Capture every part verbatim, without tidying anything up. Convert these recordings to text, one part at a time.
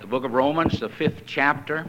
book of Romans, the fifth chapter.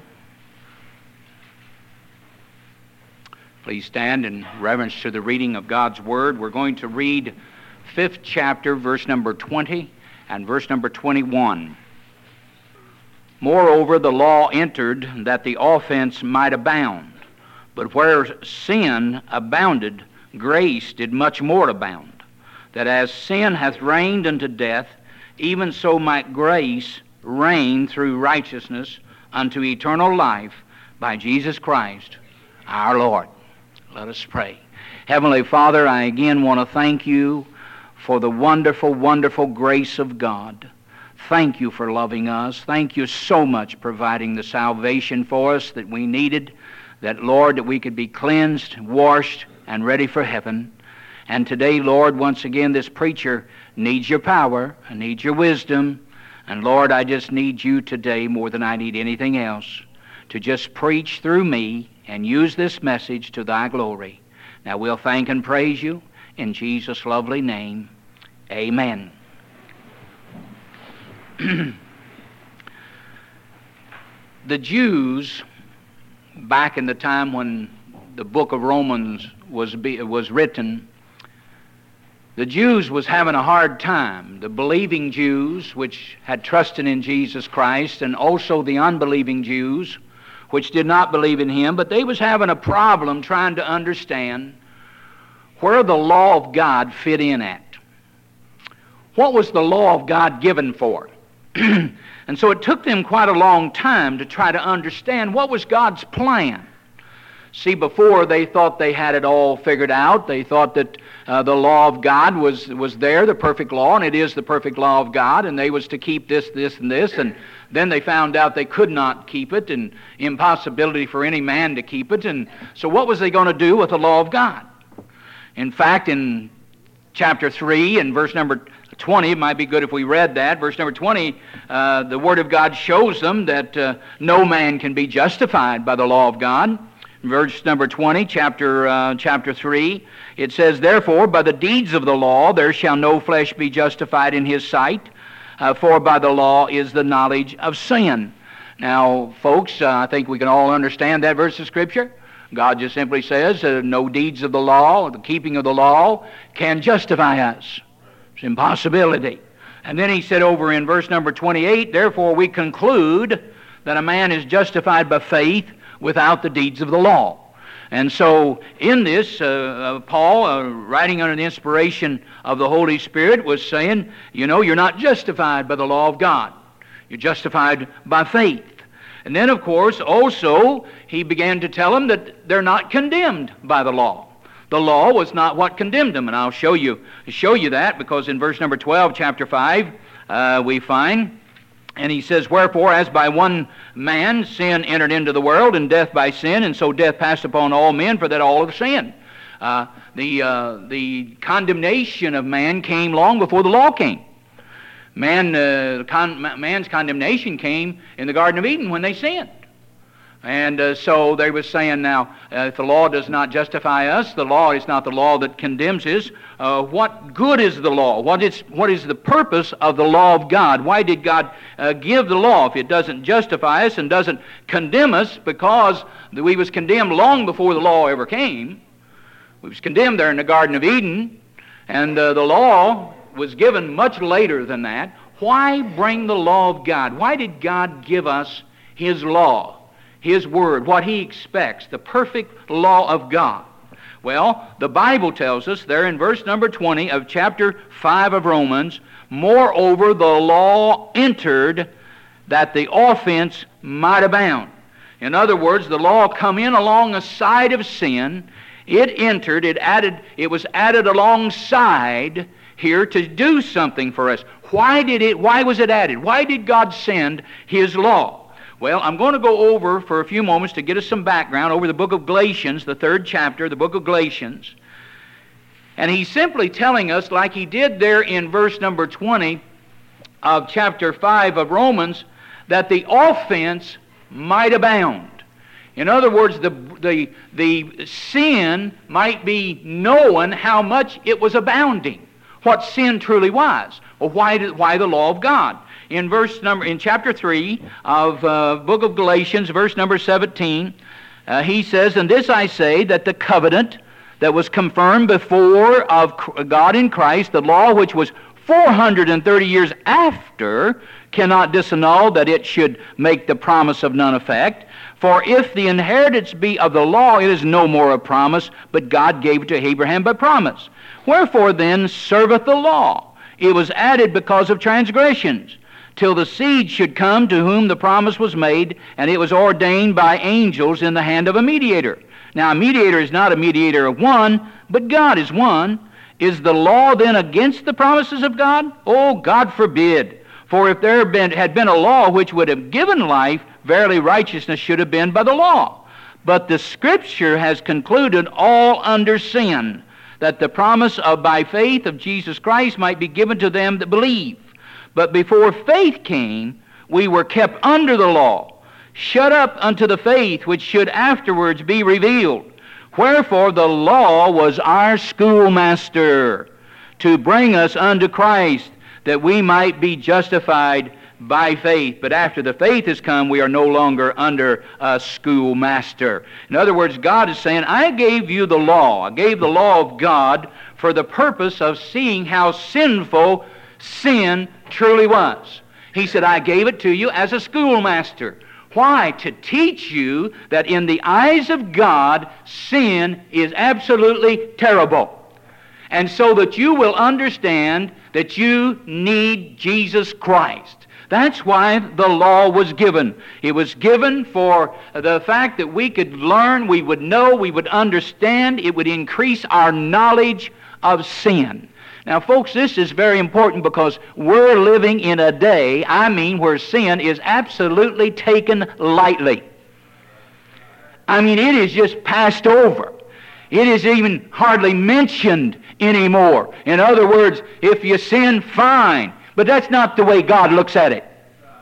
Please stand in reverence to the reading of God's Word. We're going to read fifth chapter, verse number twenty and verse number twenty-one. Moreover, the law entered that the offense might abound. But where sin abounded, grace did much more abound. That as sin hath reigned unto death, even so might grace reign through righteousness unto eternal life by Jesus Christ our Lord. Let us pray. Heavenly Father, I again want to thank you for the wonderful, wonderful grace of God. Thank you for loving us. Thank you so much providing the salvation for us that we needed, that, Lord, that we could be cleansed, washed, and ready for heaven. And today, Lord, once again, this preacher needs your power, I need your wisdom, and Lord, I just need you today more than I need anything else to just preach through me and use this message to thy glory. Now we'll thank and praise you in Jesus' lovely name. Amen. The Jews, back in the time when the book of Romans was be, was written, the Jews was having a hard time. The believing Jews, which had trusted in Jesus Christ, and also the unbelieving Jews, which did not believe in Him, but they was having a problem trying to understand where the law of God fit in at. What was the law of God given for? And so it took them quite a long time to try to understand what was God's plan. See, before they thought they had it all figured out. They thought that uh, the law of God was, was there, the perfect law, and it is the perfect law of God, and they was to keep this, this, and this, and then they found out they could not keep it, and impossibility for any man to keep it, and so what was they going to do with the law of God? In fact, in chapter three and verse number twenty, it might be good if we read that. Verse number twenty, uh, the Word of God shows them that uh, no man can be justified by the law of God. Verse number twenty, chapter uh, chapter three, it says, Therefore, by the deeds of the law there shall no flesh be justified in his sight, uh, for by the law is the knowledge of sin. Now, folks, uh, I think we can all understand that verse of Scripture. God just simply says, uh, no deeds of the law, the keeping of the law, can justify us. It's an impossibility. And then he said over in verse number twenty-eight, Therefore we conclude that a man is justified by faith without the deeds of the law. And so in this, uh, uh, Paul, uh, writing under the inspiration of the Holy Spirit, was saying, you know, you're not justified by the law of God. You're justified by faith. And then, of course, also, he began to tell them that they're not condemned by the law. The law was not what condemned them, and I'll show you, show you that, because in verse number twelve, chapter five, uh, we find, and he says, Wherefore, as by one man sin entered into the world, and death by sin, and so death passed upon all men, for that all have sinned. Uh, the, uh, the condemnation of man came long before the law came. Man, uh, con- man's condemnation came in the Garden of Eden when they sinned. And uh, so they were saying, now, uh, if the law does not justify us, the law is not the law that condemns us. Uh, what good is the law? What is what is the purpose of the law of God? Why did God uh, give the law if it doesn't justify us and doesn't condemn us? Because we was condemned long before the law ever came. We was condemned there in the Garden of Eden, and uh, the law was given much later than that. Why bring the law of God? Why did God give us His law? His Word, what He expects, the perfect law of God. Well, the Bible tells us there in verse number twenty of chapter five of Romans, Moreover, the law entered that the offense might abound. In other words, the law come in along the side of sin. It entered, it added, it was added alongside here to do something for us. Why did it, why was it added? Why did God send His law? Well, I'm going to go over for a few moments to get us some background over the book of Galatians, the third chapter, the book of Galatians. And he's simply telling us, like he did there in verse number twenty of chapter five of Romans, that the offense might abound. In other words, the, the, the sin might be known how much it was abounding, what sin truly was. Well, why, did, why the law of God? in verse number in chapter three of uh, book of Galatians, verse number seventeen. Uh, he says, "And this I say, that the covenant that was confirmed before of God in Christ, the law which was four hundred thirty years after, cannot disannul that it should make the promise of none effect. For if the inheritance be of the law, it is no more a promise, but God gave it to Abraham by promise. Wherefore then serveth the law? It was added because of transgressions, till the seed should come to whom the promise was made, and it was ordained by angels in the hand of a mediator." Now, a mediator is not a mediator of one, but God is one. Is the law then against the promises of God? Oh, God forbid. For if there had been, had been a law which would have given life, verily righteousness should have been by the law. But the Scripture has concluded all under sin, that the promise of by faith of Jesus Christ might be given to them that believe. But before faith came, we were kept under the law, shut up unto the faith which should afterwards be revealed. Wherefore the law was our schoolmaster, to bring us unto Christ, that we might be justified by faith. But after the faith has come, we are no longer under a schoolmaster. In other words, God is saying, I gave you the law. I gave the law of God for the purpose of seeing how sinful sin truly was. He said, I gave it to you as a schoolmaster. Why? To teach you that in the eyes of God, sin is absolutely terrible. And so that you will understand that you need Jesus Christ. That's why the law was given. It was given for the fact that we could learn, we would know, we would understand, it would increase our knowledge of sin. Now, folks, this is very important because we're living in a day, I mean, where sin is absolutely taken lightly. I mean, it is just passed over. It is even hardly mentioned anymore. In other words, if you sin, fine. But that's not the way God looks at it.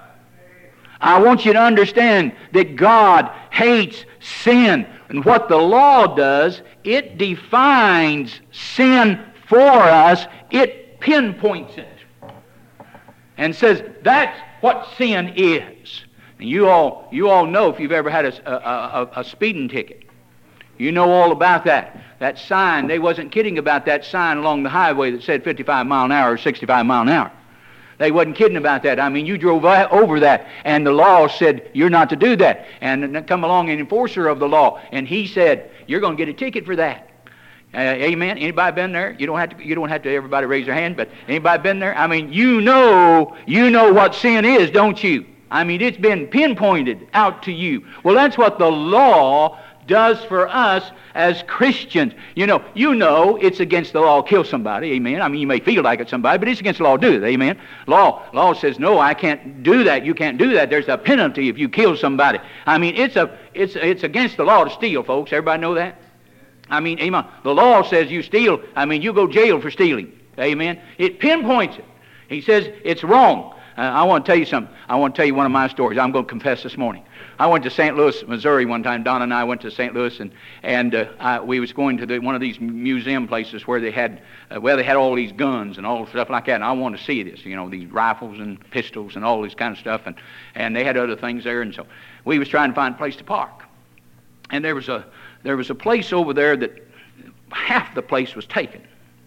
I want you to understand that God hates sin. And what the law does, it defines sin for us. It pinpoints it and says that's what sin is. And you all, you all know, if you've ever had a, a, a, a speeding ticket, you know all about that. That sign, they wasn't kidding about that sign along the highway that said fifty-five mile an hour or sixty-five mile an hour. They wasn't kidding about that. I mean, you drove over that, and the law said you're not to do that. And then come along an enforcer of the law, and he said you're going to get a ticket for that. Uh, amen. Anybody been there? You don't have to. You don't have to. Everybody raise their hand. But anybody been there? I mean, you know, you know what sin is, don't you? I mean, it's been pinpointed out to you. Well, that's what the law does for us as Christians. You know, you know it's against the law to kill somebody, amen. I mean, you may feel like it's somebody, but it's against the law to do it, amen. Law, law says, no, I can't do that. You can't do that. There's a penalty if you kill somebody. I mean, it's a, it's, it's against the law to steal, folks. Everybody know that? I mean, amen. The law says you steal. I mean, you go to jail for stealing, amen. It pinpoints it. He says it's wrong. Uh, I want to tell you something. I want to tell you one of my stories. I'm going to confess this morning. I went to Saint Louis, Missouri one time. Donna and I went to Saint Louis, and and uh, I, we was going to the, one of these museum places where they had, uh, well, they had all these guns and all stuff like that. And I wanted to see this, you know, these rifles and pistols and all this kind of stuff. And and they had other things there, and so we was trying to find a place to park. And there was a there was a place over there that half the place was taken.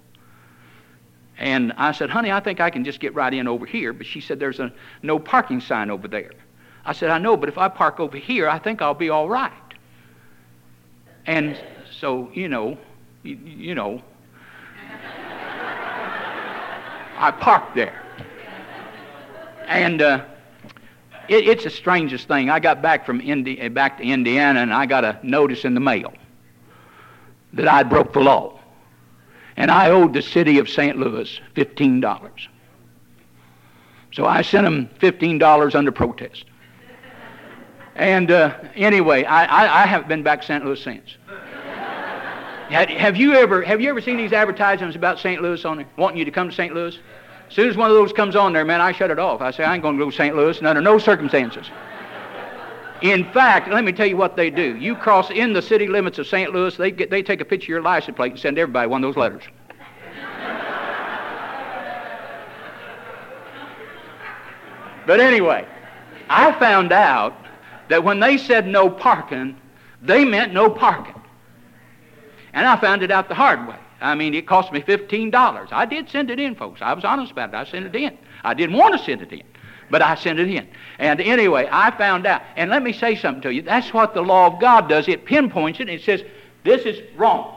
And I said, honey, I think I can just get right in over here. But she said, there's a no parking sign over there. I said, I know, but if I park over here, I think I'll be all right. And so, you know, you, you know, I parked there. And uh, it, it's the strangest thing. I got back from Indi- back to Indiana, and I got a notice in the mail that I broke the law. And I owed the city of Saint Louis fifteen dollars. So I sent them fifteen dollars under protest. And uh, anyway, I, I, I haven't been back to Saint Louis since. have, have you ever have you ever seen these advertisements about Saint Louis on there, wanting you to come to Saint Louis? As soon as one of those comes on there, man, I shut it off. I say, I ain't going to go to Saint Louis under no circumstances. In fact, let me tell you what they do. You cross in the city limits of Saint Louis, they get, they take a picture of your license plate and send everybody one of those letters. But anyway, I found out that when they said no parking, they meant no parking. And I found it out the hard way. I mean, it cost me fifteen dollars. I did send it in, folks. I was honest about it. I sent it in. I didn't want to send it in, but I sent it in. And anyway, I found out. And let me say something to you. That's what the law of God does. It pinpoints it and it says, this is wrong.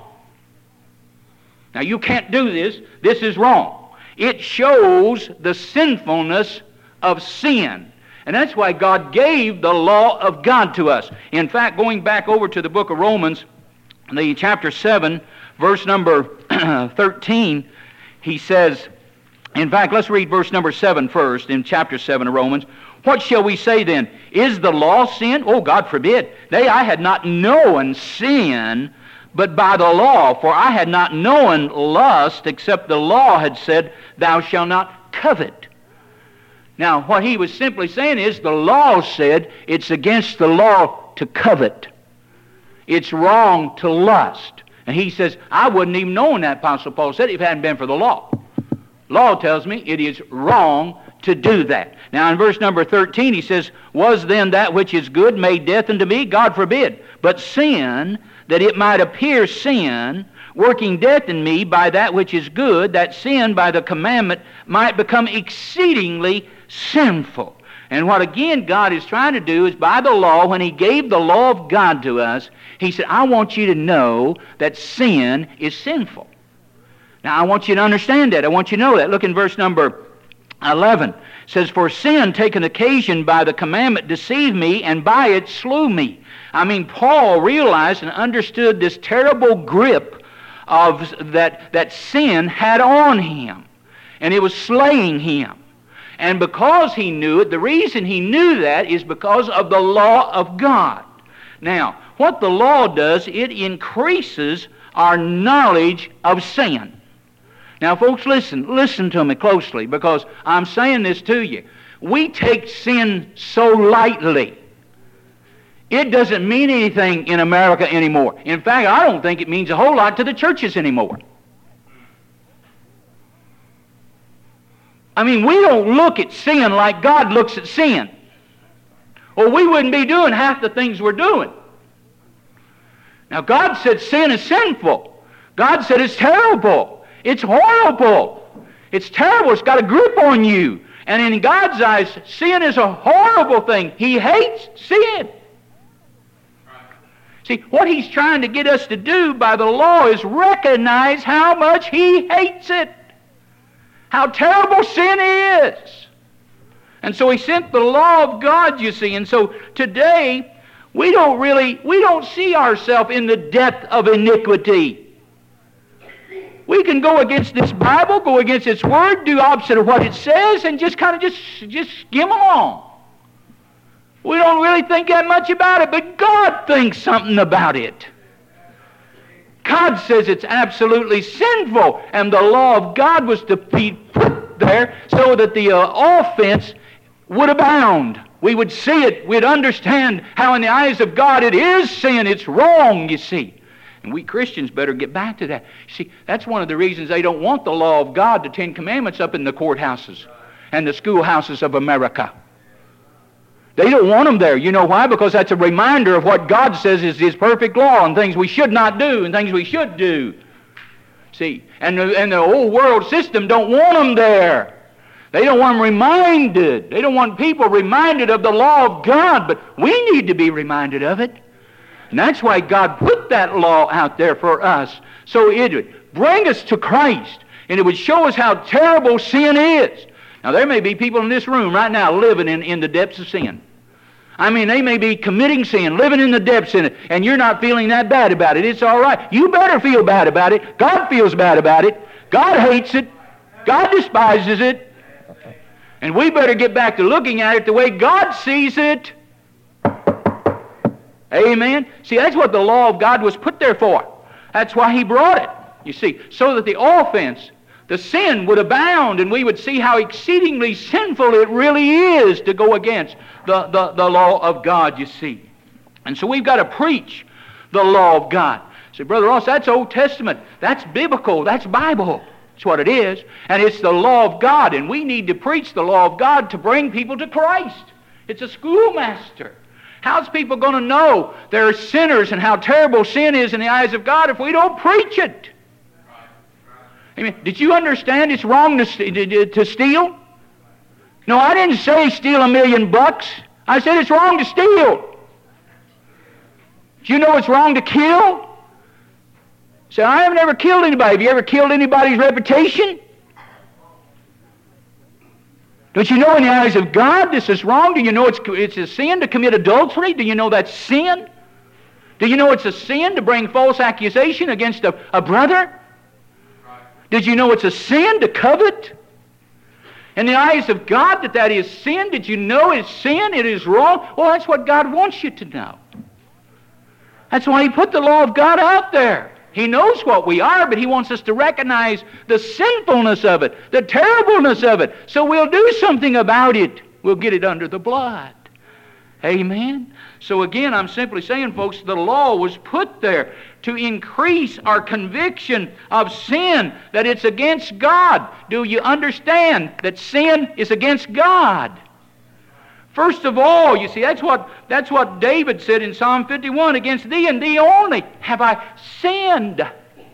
Now, you can't do this. This is wrong. It shows the sinfulness of sin. And that's why God gave the law of God to us. In fact, going back over to the book of Romans, the chapter seven, verse number thirteen, he says, in fact, let's read verse number seven first in chapter seven of Romans. What shall we say then? Is the law sin? Oh, God forbid. Nay, I had not known sin, but by the law. For I had not known lust, except the law had said, thou shalt not covet. Now, what he was simply saying is the law said it's against the law to covet. It's wrong to lust. And he says, I wouldn't even known that, Apostle Paul said, if it hadn't been for the law. Law tells me it is wrong to do that. Now in verse number thirteen he says, was then that which is good made death unto me? God forbid. But sin, that it might appear sin, working death in me by that which is good, that sin by the commandment might become exceedingly sinful. And what again God is trying to do is by the law, when he gave the law of God to us, he said, I want you to know that sin is sinful. Now I want you to understand that. I want you to know that. Look in verse number eleven. It says, for sin taken occasion by the commandment deceived me, and by it slew me. I mean, Paul realized and understood this terrible grip of that, that sin had on him. And it was slaying him. And because he knew it, the reason he knew that is because of the law of God. Now, what the law does, it increases our knowledge of sin. Now, folks, listen, listen to me closely, because I'm saying this to you. We take sin so lightly. It doesn't mean anything in America anymore. In fact, I don't think it means a whole lot to the churches anymore. I mean, we don't look at sin like God looks at sin, or we wouldn't be doing half the things we're doing. Now, God said sin is sinful. God said it's terrible. It's horrible. It's terrible. It's got a grip on you. And in God's eyes, sin is a horrible thing. He hates sin. See, what he's trying to get us to do by the law is recognize how much he hates it. How terrible sin is. And so he sent the law of God, you see. And so today, we don't really, we don't see ourselves in the depth of iniquity. We can go against this Bible, go against its Word, do opposite of what it says, and just kind of just, just skim along. We don't really think that much about it, but God thinks something about it. God says it's absolutely sinful, and the law of God was to be put there so that the uh, offense would abound. We would see it. We'd understand how in the eyes of God it is sin. It's wrong, you see. And we Christians better get back to that. See, that's one of the reasons they don't want the law of God, the Ten Commandments, up in the courthouses and the schoolhouses of America. They don't want them there. You know why? Because that's a reminder of what God says is His perfect law and things we should not do and things we should do. See, and the, and the old world system don't want them there. They don't want them reminded. They don't want people reminded of the law of God, but we need to be reminded of it. And that's why God put that law out there for us, so it would bring us to Christ, and it would show us how terrible sin is. Now, there may be people in this room right now living in, in the depths of sin. I mean, they may be committing sin, living in the depths in it, and you're not feeling that bad about it. It's all right. You better feel bad about it. God feels bad about it. God hates it. God despises it. And we better get back to looking at it the way God sees it. Amen? See, that's what the law of God was put there for. That's why He brought it, you see, so that the offense, the sin would abound, and we would see how exceedingly sinful it really is to go against the, the, the law of God, you see. And so we've got to preach the law of God. Say, Brother Ross, that's Old Testament. That's biblical. That's Bible. That's what it is. And it's the law of God. And we need to preach the law of God to bring people to Christ. It's a schoolmaster. How's people going to know they're sinners and how terrible sin is in the eyes of God if we don't preach it? Amen. Did you understand it's wrong to, to steal? No, I didn't say steal a million bucks. I said it's wrong to steal. Do you know it's wrong to kill? So I have never killed anybody. Have you ever killed anybody's reputation? Don't you know in the eyes of God this is wrong? Do you know it's, it's a sin to commit adultery? Do you know that's sin? Do you know it's a sin to bring false accusation against a, a brother? Did you know it's a sin to covet? In the eyes of God that that is sin. Did you know it's sin? It is wrong? Well, that's what God wants you to know. That's why He put the law of God out there. He knows what we are, but He wants us to recognize the sinfulness of it, the terribleness of it. So we'll do something about it. We'll get it under the blood. Amen? So again, I'm simply saying, folks, the law was put there to increase our conviction of sin, that it's against God. Do you understand that sin is against God? First of all, you see, that's what, that's what David said in Psalm fifty-one, against thee and thee only have I sinned.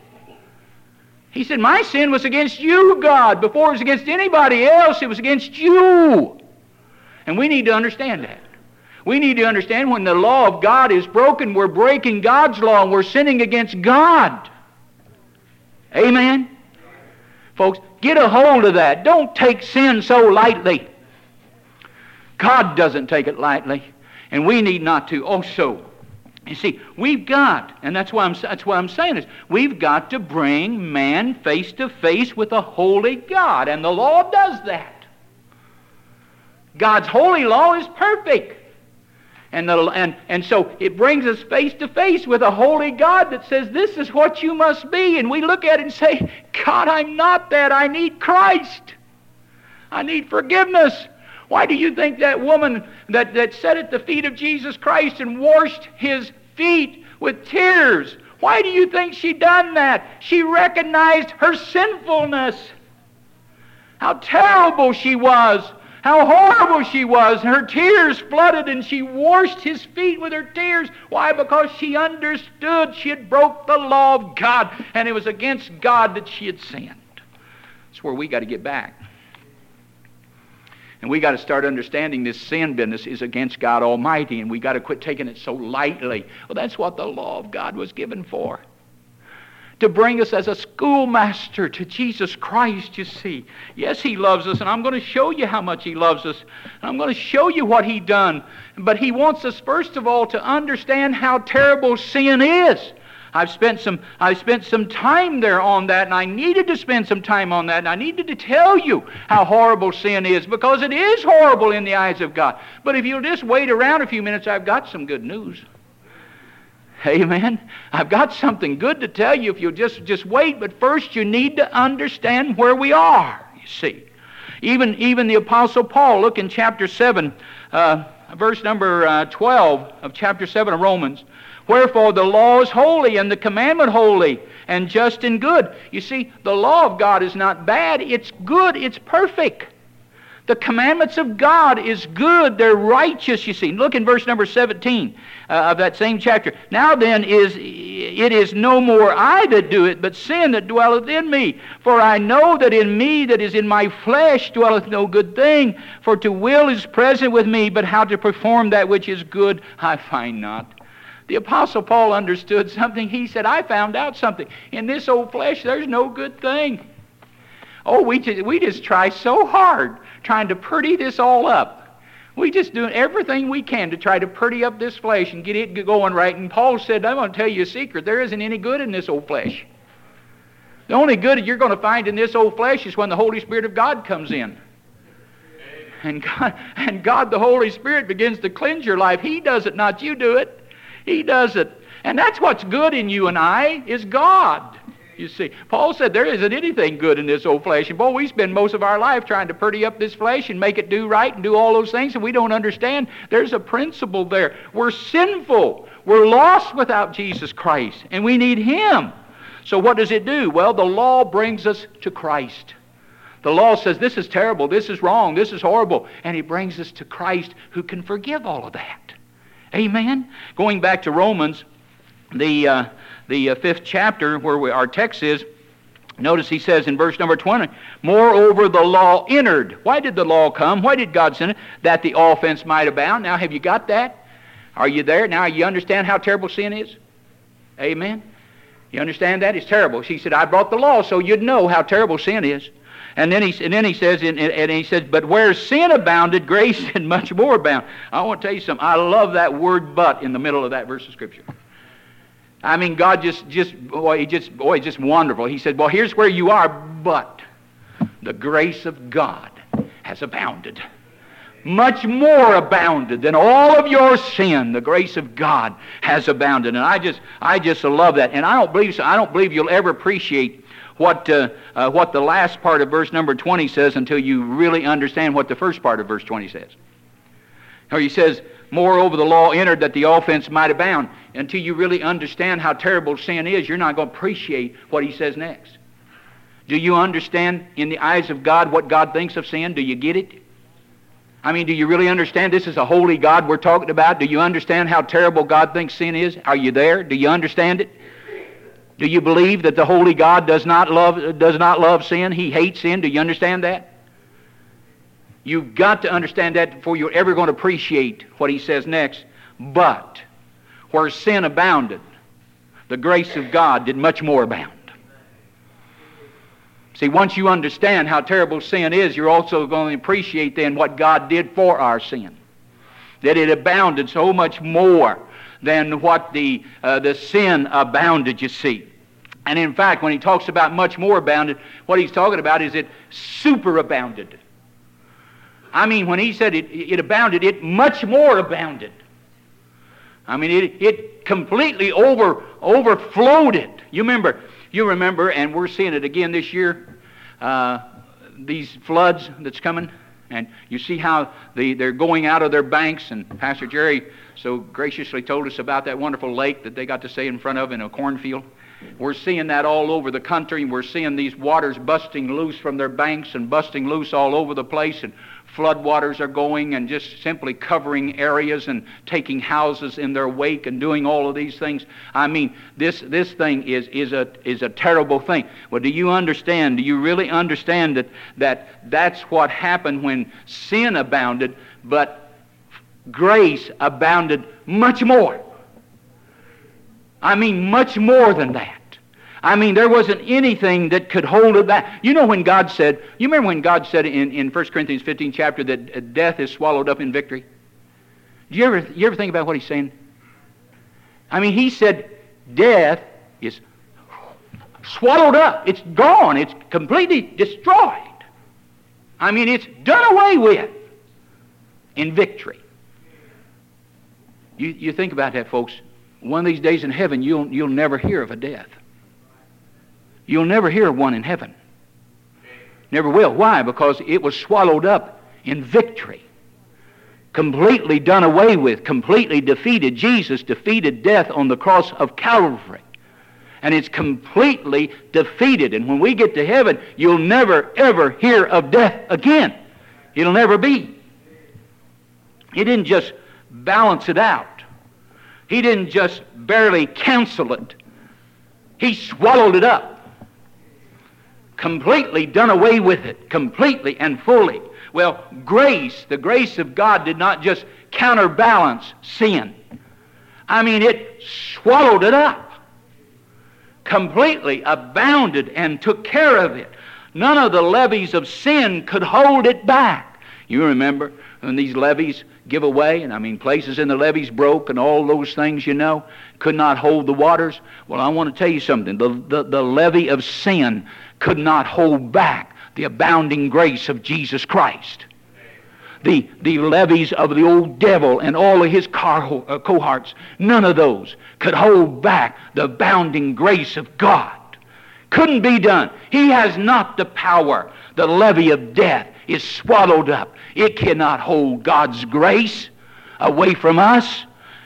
He said, my sin was against you, God. Before it was against anybody else, it was against you. And we need to understand that. We need to understand when the law of God is broken, we're breaking God's law and we're sinning against God. Amen? Folks, get a hold of that. Don't take sin so lightly. God doesn't take it lightly, and we need not to also. You see, we've got, and that's why I'm, that's why I'm saying this, we've got to bring man face to face with a holy God, and the law does that. God's holy law is perfect. And, the, and, and so it brings us face to face with a holy God that says, this is what you must be. And we look at it and say, God, I'm not that. I need Christ. I need forgiveness. Why do you think that woman that, that sat at the feet of Jesus Christ and washed His feet with tears, why do you think she done that? She recognized her sinfulness. How terrible she was. How horrible she was. Her tears flooded and she washed His feet with her tears. Why? Because she understood she had broke the law of God, and it was against God that she had sinned. That's where we got to get back. And we got to start understanding this sin business is against God Almighty, and we got to quit taking it so lightly. Well, that's what the law of God was given for. To bring us as a schoolmaster to Jesus Christ, you see. Yes, He loves us, and I'm going to show you how much He loves us. I'm going to show you what He done. But He wants us, first of all, to understand how terrible sin is. I've spent some I've spent some time there on that, and I needed to spend some time on that, and I needed to tell you how horrible sin is, because it is horrible in the eyes of God. But if you'll just wait around a few minutes, I've got some good news. Amen. I've got something good to tell you if you'll just, just wait, but first you need to understand where we are, you see. Even, even the Apostle Paul, look in chapter seven, uh, verse number uh, twelve of chapter seven of Romans. Wherefore the law is holy, and the commandment holy, and just and good. You see, the law of God is not bad, it's good, it's perfect. The commandments of God is good, they're righteous, you see. Look in verse number seventeen uh, of that same chapter. Now then, is it is no more I that do it, but sin that dwelleth in me. For I know that in me that is in my flesh dwelleth no good thing. For to will is present with me, but how to perform that which is good I find not. The Apostle Paul understood something. He said, I found out something. In this old flesh, there's no good thing. Oh, we just, we just try so hard trying to pretty this all up. We just do everything we can to try to pretty up this flesh and get it going right. And Paul said, I'm going to tell you a secret. There isn't any good in this old flesh. The only good you're going to find in this old flesh is when the Holy Spirit of God comes in. And God, and God, the Holy Spirit, begins to cleanse your life. He does it, not you do it. He does it. And that's what's good in you and I, is God. You see, Paul said there isn't anything good in this old flesh. And boy, we spend most of our life trying to pretty up this flesh and make it do right and do all those things, and we don't understand there's a principle there. We're sinful. We're lost without Jesus Christ, and we need Him. So what does it do? Well, the law brings us to Christ. The law says this is terrible, this is wrong, this is horrible. And it brings us to Christ who can forgive all of that. Amen? Going back to Romans, the uh, the uh, fifth chapter where we, our text is, notice he says in verse number twenty, moreover the law entered. Why did the law come? Why did God send it? That the offense might abound. Now have you got that? Are you there? Now you understand how terrible sin is? Amen? You understand that? It's terrible. She said, I brought the law so you'd know how terrible sin is. And then he, and then he says, and, and he says, but where sin abounded, grace and much more abound. I want to tell you something. I love that word "but" in the middle of that verse of Scripture. I mean, God just, just, boy, he just, boy, just wonderful. He said, well, here's where you are, but the grace of God has abounded. Much more abounded than all of your sin. The grace of God has abounded. And I just, I just love that. And I don't believe so. I don't believe you'll ever appreciate what uh, uh, what the last part of verse number twenty says until you really understand what the first part of verse twenty says. Or he says, moreover the law entered that the offense might abound. Until you really understand how terrible sin is, you're not going to appreciate what he says next. Do you understand in the eyes of God what God thinks of sin? Do you get it? I mean, do you really understand this is a holy God we're talking about? Do you understand how terrible God thinks sin is? Are you there? Do you understand it? Do you believe that the holy God does not love does not love sin? He hates sin. Do you understand that? You've got to understand that before you're ever going to appreciate what he says next. But where sin abounded, the grace of God did much more abound. See, once you understand how terrible sin is, you're also going to appreciate then what God did for our sin. That it abounded so much more than what the uh, the sin abounded, you see. And in fact, when he talks about much more abounded, what he's talking about is it superabounded. I mean, when he said it, it abounded, it much more abounded. I mean, it, it completely over overflowed it. You remember, you remember, and we're seeing it again this year, uh, these floods that's coming. And you see how the, they're going out of their banks, and Pastor Jerry so graciously told us about that wonderful lake that they got to stay in front of in a cornfield. We're seeing that all over the country, and we're seeing these waters busting loose from their banks and busting loose all over the place, and flood waters are going and just simply covering areas and taking houses in their wake and doing all of these things. I mean, this this thing is is a is a terrible thing. Well, do you understand? Do you really understand that that that's what happened when sin abounded, but grace abounded much more? I mean, much more than that. I mean, there wasn't anything that could hold it back. You know when God said, you remember when God said in, in First Corinthians fifteenth chapter that death is swallowed up in victory? Do you ever, you ever think about what he's saying? I mean, he said death is swallowed up. It's gone. It's completely destroyed. I mean, it's done away with in victory. You, you think about that, folks. One of these days in heaven, you'll, you'll never hear of a death. You'll never hear of one in heaven. Never will. Why? Because it was swallowed up in victory. Completely done away with. Completely defeated. Jesus defeated death on the cross of Calvary. And it's completely defeated. And when we get to heaven, you'll never, ever hear of death again. It'll never be. He didn't just balance it out. He didn't just barely cancel it. He swallowed it up. Completely done away with it. Completely and fully. Well, grace, the grace of God did not just counterbalance sin. I mean, it swallowed it up. Completely abounded and took care of it. None of the levees of sin could hold it back. You remember when these levees give away, and I mean places in the levees broke and all those things, you know, could not hold the waters. Well, I want to tell you something. The, the, the levee of sin could not hold back the abounding grace of Jesus Christ. The, the levees of the old devil and all of his car, uh, cohorts, none of those could hold back the abounding grace of God. Couldn't be done. He has not the power. The levee of death is swallowed up. It cannot hold God's grace away from us.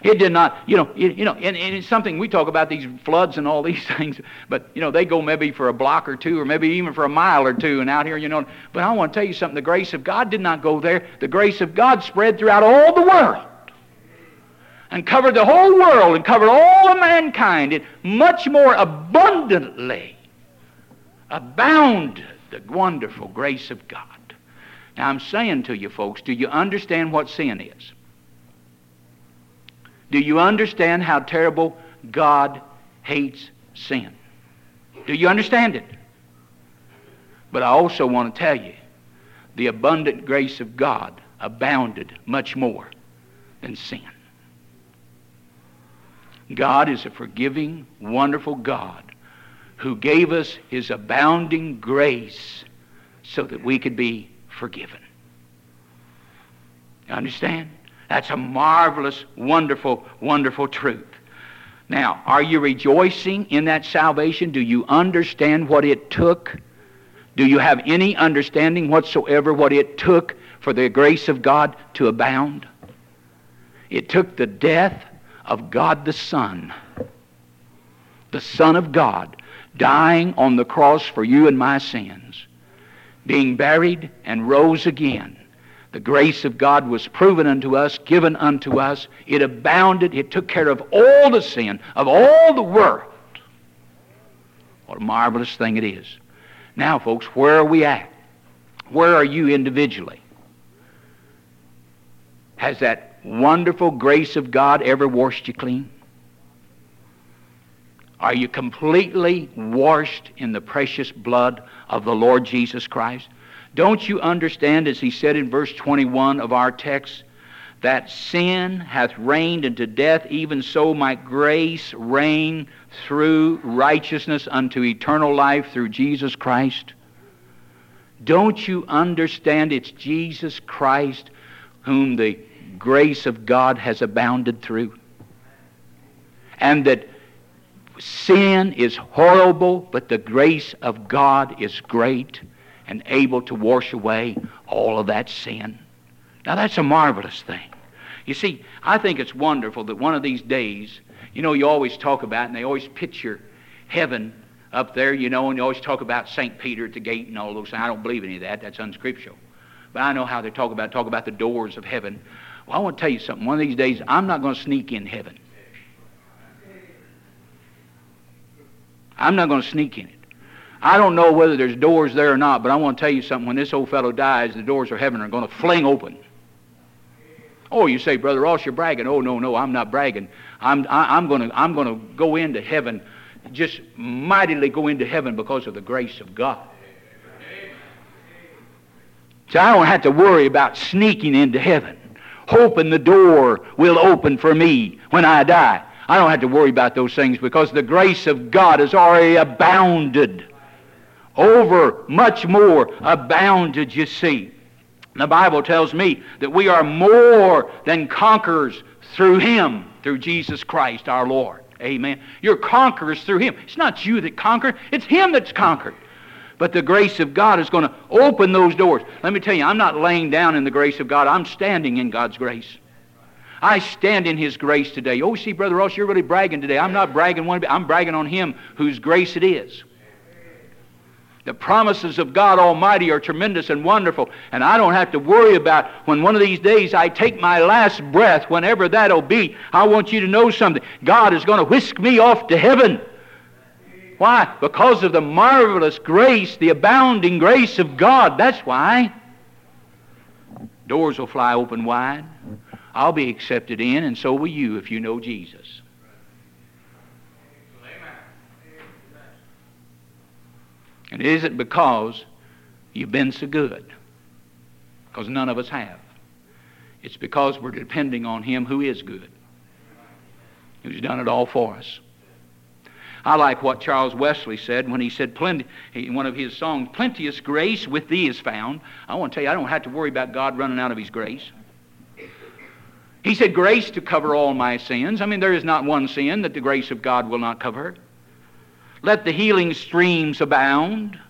It did not, you know, it, you know, and, and it's something we talk about, these floods and all these things, but, you know, they go maybe for a block or two, or maybe even for a mile or two, and out here, you know. But I want to tell you something, the grace of God did not go there. The grace of God spread throughout all the world, and covered the whole world, and covered all of mankind. It much more abundantly abounded the wonderful grace of God. Now I'm saying to you folks, do you understand what sin is? Do you understand how terrible God hates sin? Do you understand it? But I also want to tell you, the abundant grace of God abounded much more than sin. God is a forgiving, wonderful God who gave us His abounding grace so that we could be forgiven. You understand? That's a marvelous, wonderful, wonderful truth. Now, are you rejoicing in that salvation? Do you understand what it took? Do you have any understanding whatsoever what it took for the grace of God to abound? It took the death of God the Son, the Son of God, dying on the cross for you and my sins, being buried and rose again. The grace of God was proven unto us, given unto us. It abounded. It took care of all the sin of all the world. What a marvelous thing it is. Now, folks, where are we at? Where are you individually? Has that wonderful grace of God ever washed you clean? Are you completely washed in the precious blood of the Lord Jesus Christ? Don't you understand, as he said in verse twenty-one of our text, that sin hath reigned unto death, even so might grace reign through righteousness unto eternal life through Jesus Christ? Don't you understand it's Jesus Christ whom the grace of God has abounded through? And that sin is horrible, but the grace of God is great and able to wash away all of that sin. Now that's a marvelous thing. You see, I think it's wonderful that one of these days, you know, you always talk about, and they always picture heaven up there, you know, and you always talk about Saint Peter at the gate and all those things. I don't believe any of that. That's unscriptural. But I know how they talk about talk about the doors of heaven. Well, I want to tell you something. One of these days, I'm not going to sneak in heaven. I'm not going to sneak in it. I don't know whether there's doors there or not, but I want to tell you something. When this old fellow dies, the doors of heaven are going to fling open. Oh, you say, Brother Ross, you're bragging. Oh, no, no, I'm not bragging. I'm, I, I'm going to, I'm going to go into heaven, just mightily go into heaven because of the grace of God. So I don't have to worry about sneaking into heaven, hoping the door will open for me when I die. I don't have to worry about those things because the grace of God has already abounded. Over much more abounded, you see. The Bible tells me that we are more than conquerors through Him, through Jesus Christ our Lord. Amen. You're conquerors through Him. It's not you that conquered, it's Him that's conquered. But the grace of God is going to open those doors. Let me tell you, I'm not laying down in the grace of God. I'm standing in God's grace. I stand in His grace today. Oh, see, Brother Ross, you're really bragging today. I'm not bragging one bit. I'm bragging on Him whose grace it is. The promises of God Almighty are tremendous and wonderful, and I don't have to worry about when one of these days I take my last breath, whenever that'll be. I want you to know something. God is going to whisk me off to heaven. Why? Because of the marvelous grace, the abounding grace of God. That's why. Doors will fly open wide. I'll be accepted in, and so will you if you know Jesus. And it isn't because you've been so good, because none of us have. It's because we're depending on Him who is good, who's done it all for us. I like what Charles Wesley said when he said, plenty, in one of his songs, "Plenteous grace with thee is found." I want to tell you, I don't have to worry about God running out of His grace. He said, grace to cover all my sins. I mean, there is not one sin that the grace of God will not cover. Let the healing streams abound.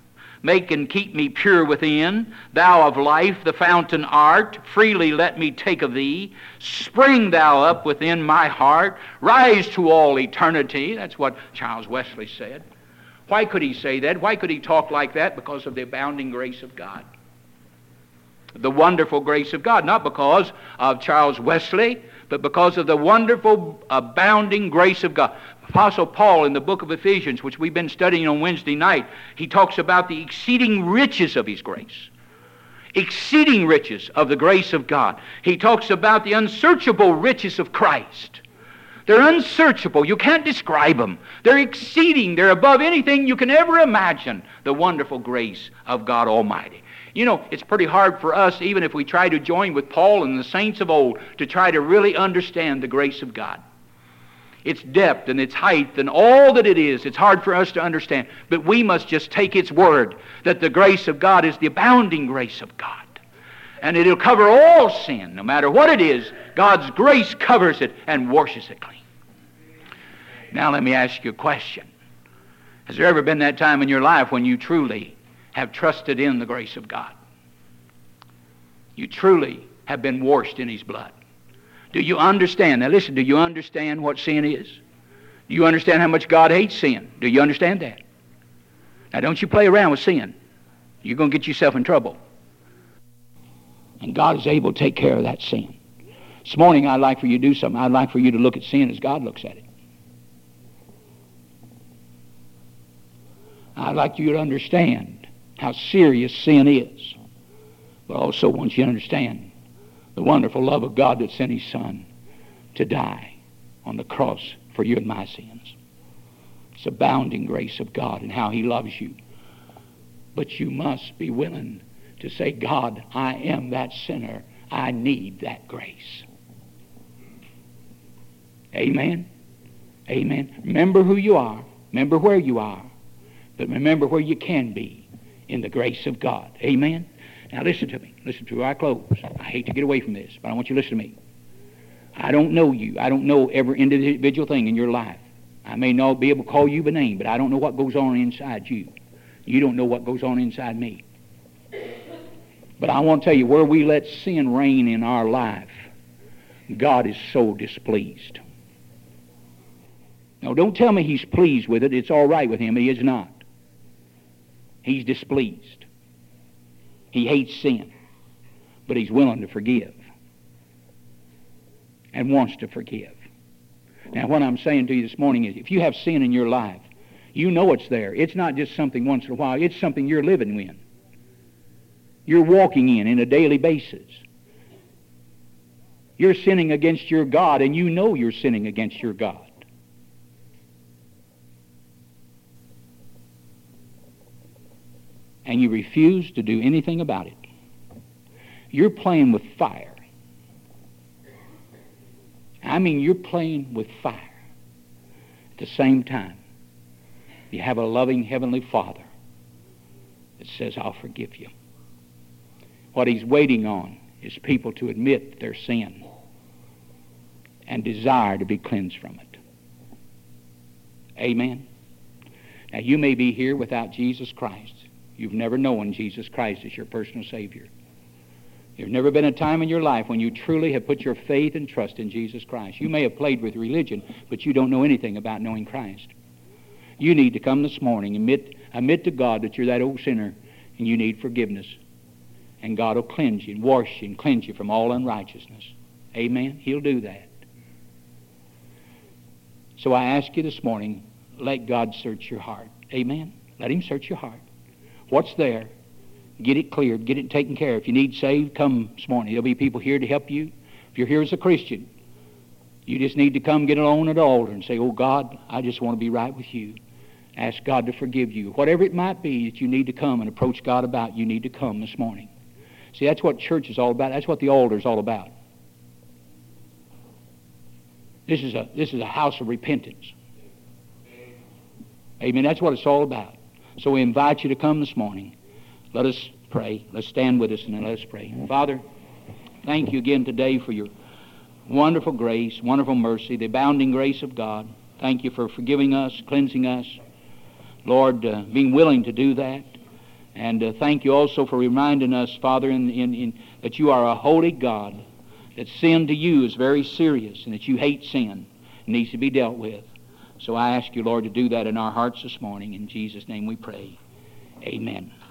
Make and keep me pure within. Thou of life, the fountain art, freely let me take of thee. Spring thou up within my heart, rise to all eternity. That's what Charles Wesley said. Why could he say that? Why could he talk like that? Because of the abounding grace of God. The wonderful grace of God. Not because of Charles Wesley, but because of the wonderful, abounding grace of God. Apostle Paul in the book of Ephesians, which we've been studying on Wednesday night, he talks about the exceeding riches of his grace. Exceeding riches of the grace of God. He talks about the unsearchable riches of Christ. They're unsearchable. You can't describe them. They're exceeding. They're above anything you can ever imagine. The wonderful grace of God Almighty. You know, it's pretty hard for us, even if we try to join with Paul and the saints of old, to try to really understand the grace of God. Its depth and its height and all that it is, it's hard for us to understand. But we must just take its word that the grace of God is the abounding grace of God. And it'll cover all sin, no matter what it is. God's grace covers it and washes it clean. Now let me ask you a question. Has there ever been that time in your life when you truly have trusted in the grace of God? You truly have been washed in His blood. Do you understand? Now listen, do you understand what sin is? Do you understand how much God hates sin? Do you understand that? Now don't you play around with sin. You're going to get yourself in trouble. And God is able to take care of that sin. This morning I'd like for you to do something. I'd like for you to look at sin as God looks at it. I'd like you to understand how serious sin is. But I also want you to understand the wonderful love of God that sent His Son to die on the cross for you and my sins. It's abounding grace of God and how He loves you. But you must be willing to say, God, I am that sinner. I need that grace. Amen? Amen. Remember who you are. Remember where you are. But remember where you can be in the grace of God. Amen? Now listen to me. Listen to me. I close. I hate to get away from this, but I want you to listen to me. I don't know you. I don't know every individual thing in your life. I may not be able to call you by name, but I don't know what goes on inside you. You don't know what goes on inside me. But I want to tell you, where we let sin reign in our life, God is so displeased. Now don't tell me He's pleased with it. It's all right with Him. He is not. He's displeased. He hates sin, but He's willing to forgive and wants to forgive. Now what I'm saying to you this morning is, if you have sin in your life, you know it's there. It's not just something once in a while. It's something you're living in. You're walking in on a daily basis. You're sinning against your God, and you know you're sinning against your God. And you refuse to do anything about it. You're playing with fire. I mean, you're playing with fire. At the same time, you have a loving Heavenly Father that says, I'll forgive you. What He's waiting on is people to admit their sin and desire to be cleansed from it. Amen. Now, you may be here without Jesus Christ. You've never known Jesus Christ as your personal Savior. There's never been a time in your life when you truly have put your faith and trust in Jesus Christ. You may have played with religion, but you don't know anything about knowing Christ. You need to come this morning, admit, admit to God that you're that old sinner and you need forgiveness. And God will cleanse you and wash you and cleanse you from all unrighteousness. Amen? He'll do that. So I ask you this morning, let God search your heart. Amen? Let Him search your heart. What's there? Get it cleared. Get it taken care of. If you need saved, come this morning. There'll be people here to help you. If you're here as a Christian, you just need to come get alone at the altar and say, oh God, I just want to be right with you. Ask God to forgive you. Whatever it might be that you need to come and approach God about, you need to come this morning. See, that's what church is all about. That's what the altar is all about. This is a, this is a house of repentance. Amen. That's what it's all about. So we invite you to come this morning. Let us pray. Let's stand with us and let us pray. Father, thank you again today for your wonderful grace, wonderful mercy, the abounding grace of God. Thank you for forgiving us, cleansing us. Lord, uh, being willing to do that. And uh, thank you also for reminding us, Father, in, in, in, that you are a holy God, that sin to you is very serious, and that you hate sin. It needs to be dealt with. So I ask you, Lord, to do that in our hearts this morning. In Jesus' name we pray. Amen.